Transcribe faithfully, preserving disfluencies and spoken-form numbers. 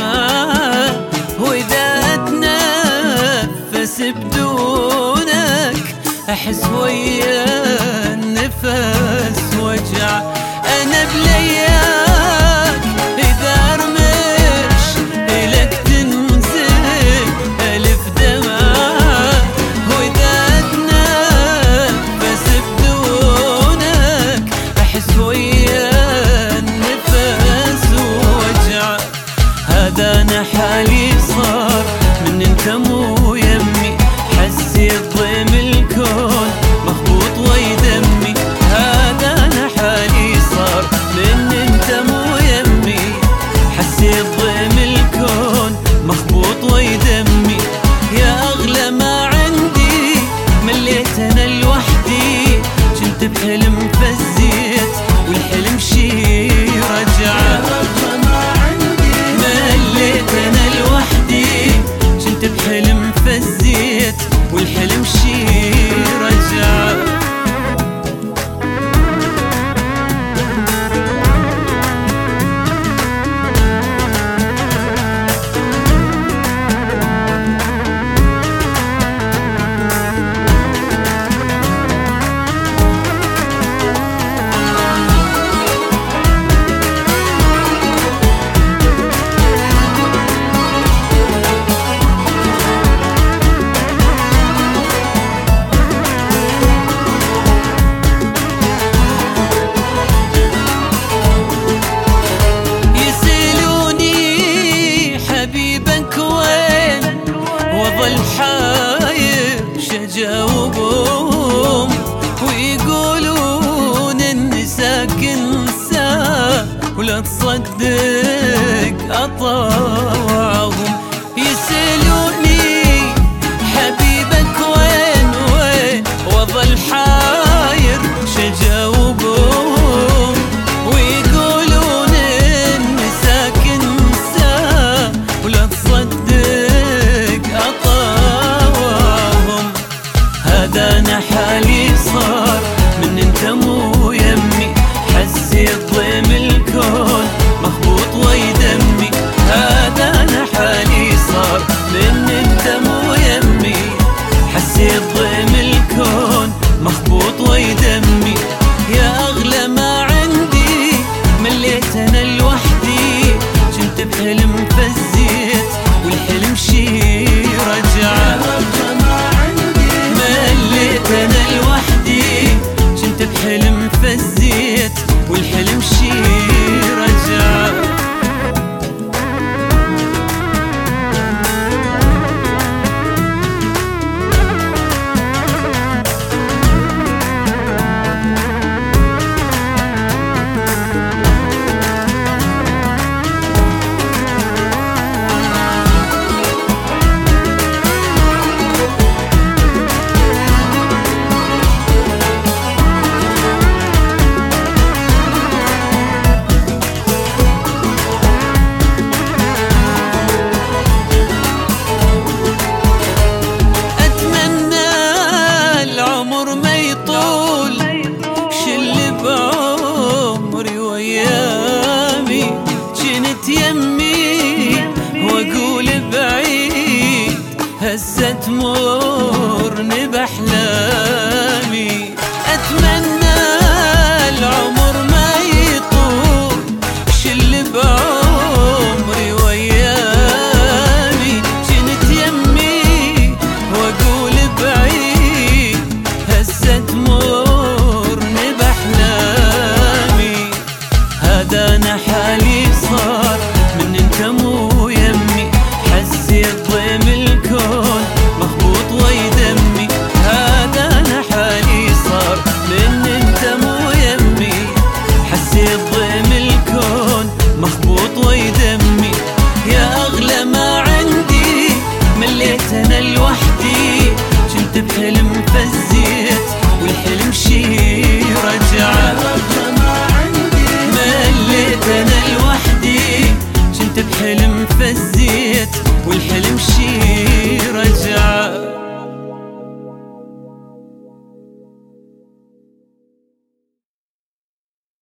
وإذا أتنفس بدونك أحس ويا النفس وجع. أنا بلياك إذا أرمش إلك تنزل ألف دمعة، وإذا أتنفس بدونك أحس ويا النفس وجع. هذا أنا حالي صار من انت مو يمي، حسيت ضيم الكون مخبوط ويدمي. هذا أنا حالي صار من انت مو يمي، حسيت ضيم الكون مخبوط ويدمي. يا أغلى ما عندي مليت أنا لوحدي، كنت بحلم فزيت والحلم شي رجع. مليت أنا لوحدي كنت بحلم فزيت والحلم شي رجع. وظل حاير شجاوبهم ويقولون اني ساكن ساعة ولا تصدق اطاوعهم. يسألوني حبيبك وين وين، وظل حاير شجاوبهم ويقولون اني ساكن ساعة ولا تصدق أطاوعهم. هذا أنا حالي صار من انت مو يمي، حسيت ضيم الكون مخبوط ويدمي. هذا أنا حالي صار من انت مو يمي، حسيت ضيم الكون مخبوط ويدمي. يا أغلى ما عندي مليت أنا لوحدي، كنت بحلم فزيت والحلم شي رجع. مليت أنا لوحدي كنت بحلم فزيت والحلم شي رجع. يمي واقول بعيد هسه تمرني باحلامي. اتمنى العمر ما يطول شل بعمري ويامي. جنت يمي واقول بعيد هسه تمرني باحلامي. هذا انا حالي صار من انت مو يمي، حسيت ضيم الكون مخبوط ويدمي. هذا انا حالي صار من انت مو يمي، حسيت ضيم الكون مخبوط ويدمي. يا اغلى ما عندي مليت انا لوحدي، كنت بحلم فزيت والحلم شي رجع. مليت انا لوحدي كنت بحلم فزيت والحلم شي رجع.